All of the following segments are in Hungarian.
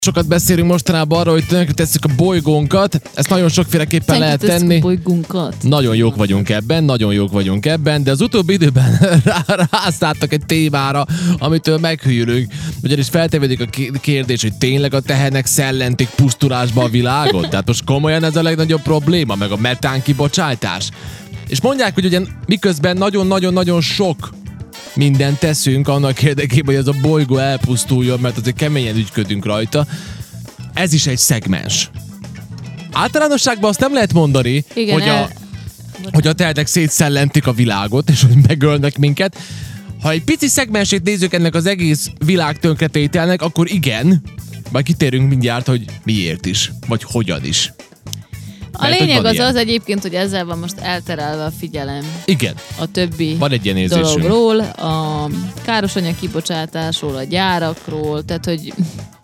Sokat beszélünk mostanában arról, hogy tönkretesszük a bolygónkat. Ezt nagyon sokféleképpen lehet tenni. A bolygónkat. Nagyon jók vagyunk ebben, de az utóbbi időben rászálltak egy témára, amitől meghűlünk. Ugyanis feltevődik a kérdés, hogy tényleg a tehenek szellentik pusztulásba a világot? Tehát most komolyan ez a legnagyobb probléma, meg a metán kibocsátás. És mondják, hogy ugye miközben nagyon-nagyon-nagyon sok mindent teszünk annak érdekében, hogy ez a bolygó elpusztuljon, mert azért keményen ügyködünk rajta. Ez is egy szegmens. Általánosságban azt nem lehet mondani, igen, hogy a tehenek szétszellentik a világot, és hogy megölnek minket. Ha egy pici szegmensét nézzük ennek az egész világ tönkretételnek, akkor igen, majd kitérünk mindjárt, hogy miért is, vagy hogyan is. A lényeg az egyébként, hogy ezzel van most elterelve a figyelem. Igen. A többi van egy ilyen dologról, a károsanyag kibocsátásról, a gyárakról, tehát hogy...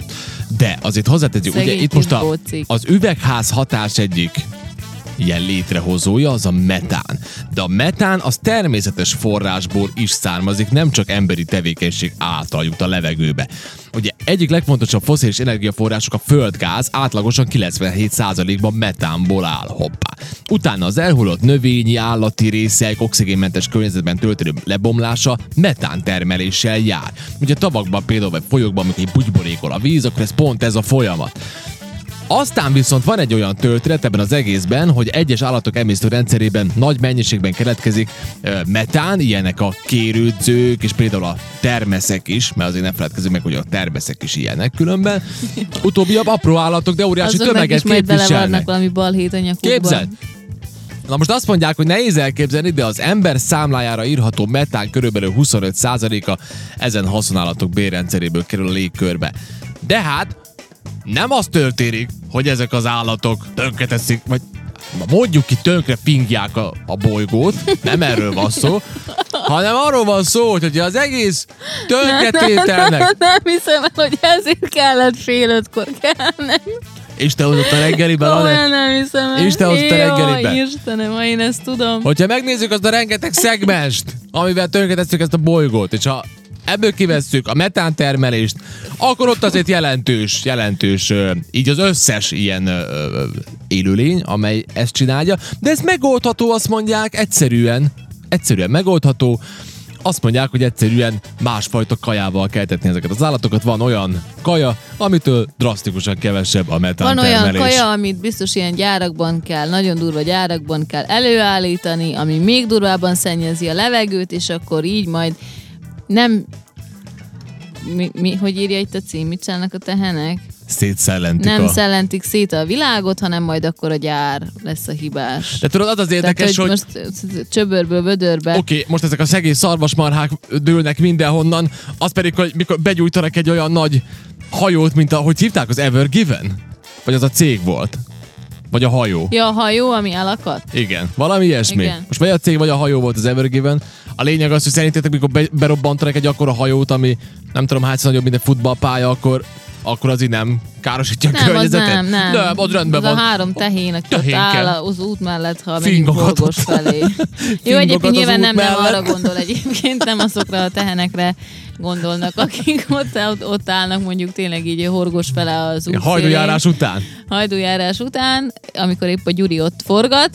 De azért hozzátegyük, ugye itt most az üvegház hatás egyik ilyen létrehozója az a metán. De a metán az természetes forrásból is származik, nem csak emberi tevékenység által jut a levegőbe. Ugye egyik legfontosabb fosszilis energiaforrások a földgáz, átlagosan 97%-ban metánból áll. Hoppá. Utána az elhullott növényi, állati részek, oxigénmentes környezetben történő lebomlása metán termeléssel jár. Ugye tavakban például vagy folyókban, amikor egy bugyborékol a víz, akkor ez pont ez a folyamat. Aztán viszont van egy olyan történet ebben az egészben, hogy egyes állatok emésztőrendszerében nagy mennyiségben keletkezik metán, ilyenek a kérődzők, és például a termeszek is, mert azért ne feledkezzünk meg, hogy a termeszek is ilyenek különben. Utóbbiabb apró állatok, de óriási tömeget képviselnek. Azok belevarnak valami balhét a nyakukba. Képzeld! Na most azt mondják, hogy nehéz elképzelni, de az ember számlájára írható metán körülbelül 25%-a ezen haszonállatok bérrendszeréből kerül a légkörbe. De hát nem az történik, hogy ezek az állatok tönkreteszik, vagy mondjuk ki tönkre fingják a bolygót, nem erről van szó, hanem arról van szó, hogy az egész tönkretételnek... Nem hiszem, hogy ezért kellett fél 5-kor kelnem. És te hozott a reggeliben, Anett? Nem hiszem el. És te hozott a reggeliben. Istenem, ha én ezt tudom. Hogyha megnézzük azt a rengeteg szegmenst, amivel tönkretesszük ezt a bolygót, és ha ebből kivesszük a metántermelést, akkor ott azért jelentős így az összes ilyen élőlény, amely ezt csinálja. De ez megoldható, azt mondják, egyszerűen megoldható. Azt mondják, hogy egyszerűen másfajta kajával kell etetni ezeket az állatokat. Van olyan kaja, amitől drasztikusan kevesebb a metántermelés. Van olyan kaja, amit biztos ilyen gyárakban kell, nagyon durva gyárakban kell előállítani, ami még durvábban szennyezi a levegőt, és akkor így majd nem... Hogy írja itt a cím? Mit csinálnak a tehenek? Nem szellentik szét a világot, hanem majd akkor a gyár lesz a hibás. De tudod, az érdekes, tehát, hogy... most csöbörből, vödörbe. Oké, most ezek a szegény szarvasmarhák dőlnek mindenhonnan, az pedig, hogy mikor begyújtanak egy olyan nagy hajót, mint ahogy hívták, az Ever Given? Vagy az a cég volt? Vagy a hajó? Ja, a hajó, ami elakadt? Igen, valami ilyesmi. Igen. Most vagy a cég, vagy a hajó volt az Ever Given. A lényeg az, hogy szerintetek, mikor berobbantanak egy akkora hajót, ami nem tudom hányszor nagyobb, mint egy futballpálya, akkor az így nem károsítja a környezetet? Nem, az rendben van. Az a 3 tehén, aki ott áll az út mellett, ha megyünk Horgos felé. Jó, egyébként nyilván nem arra gondol egyébként, nem azokra a tehenekre gondolnak, akik ott állnak mondjuk tényleg így Horgos fele az út Hajdújárás után? Hajdújárás után, amikor épp a Gyuri ott forgat,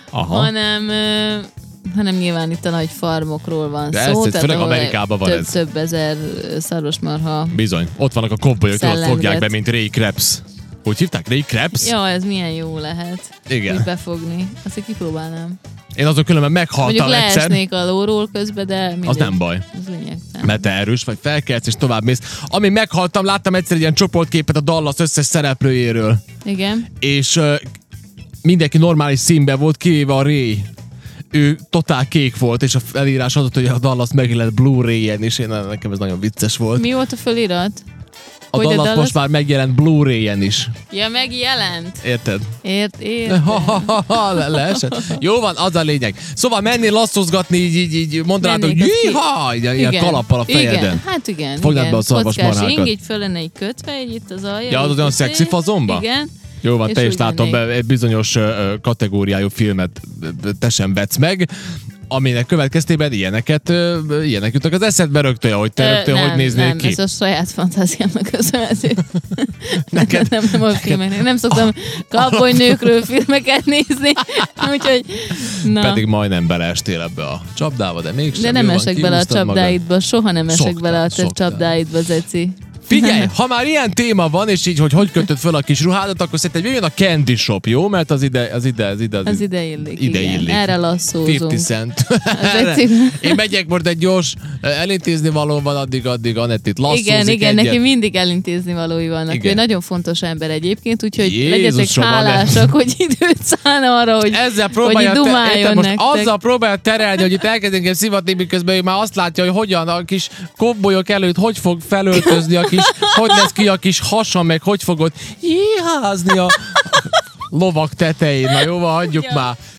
hanem nyilván itt a nagy farmokról van de szó. De főleg Amerikában van ez. Több ezer szarvasmarha. Bizony. Ott vannak a kovbolyok, ott fogják be, mint Ray Krebs. Hogy hívták? Ray Krebs? Ja, ez milyen jó lehet. Igen. Úgy befogni. Azt én kipróbálnám. Én azon különben meghaltam egyszer. Mondjuk leesnék a lóról közben, de mindegy. Az nem baj. Az lényegtelen. Mert te erős vagy, felkelsz és tovább mész. Ami meghaltam, láttam egyszer egy ilyen csoportképet a Dallas összes szereplőjéről. Igen. És mindenki normális színben volt, kivéve a Ray. Ő totál kék volt, és a felírás az, hogy a Dallas megjelent Blu-ray-en, és nekem ez nagyon vicces volt. Mi volt a felirat? A Dallas most már megjelent Blu-ray-en is. Ja, megjelent. Érted? Értem. Leesett. Jó van, az a lényeg. Szóval mennél lasszozgatni, így mondanád, hogy jíha, ilyen kalappal a fejeden. Igen, hát igen. Fognád be a szarvasmarhákat. Kockás ing, így föl lenne így kötve, így itt az alja. Ja, az olyan szexi fazonba? Igen. Jó van, te is látom be, egy bizonyos kategóriájú filmet te sem vetsz meg. aminek következtében ilyenek jutnak az eszedbe rögtön, hogy te rögtön hogy néznél ki. Ez a saját fantáziámnak köszönhető. Nem a filmeknek. Nem szoktam cowboynőkről filmeket nézni, úgyhogy... Na. Pedig majdnem beleestél ebbe a csapdába, de mégsem. De nem esek bele a csapdáidba, soha nem esek bele a te csapdáidba, Zeci. Figyelj, ha már ilyen téma van, és így, hogy kötöd fel a kis ruhádat, akkor szerintem jöjjön a Candy Shop, jó? Mert az ide illik. Erre lasszózunk. 50 Cent. Én megyek most egy gyors elintézni való van, addig Anettit lasszózik Igen, neki mindig elintézni valói vannak. Igen. Ő nagyon fontos ember egyébként, úgyhogy legyetek hálásak, hogy időt szán arra, hogy dumáljon nektek. Azzal próbálja terelni, hogy itt elkezdünk szivatni, miközben ő már azt látja, hogy hogyan a kis kobbolyok előtt hogy fog felöltözni a kis, hogy lesz ki a kis hasa, meg hogy fogod jíházni a lovak tetején. Na jó, hagyjuk már.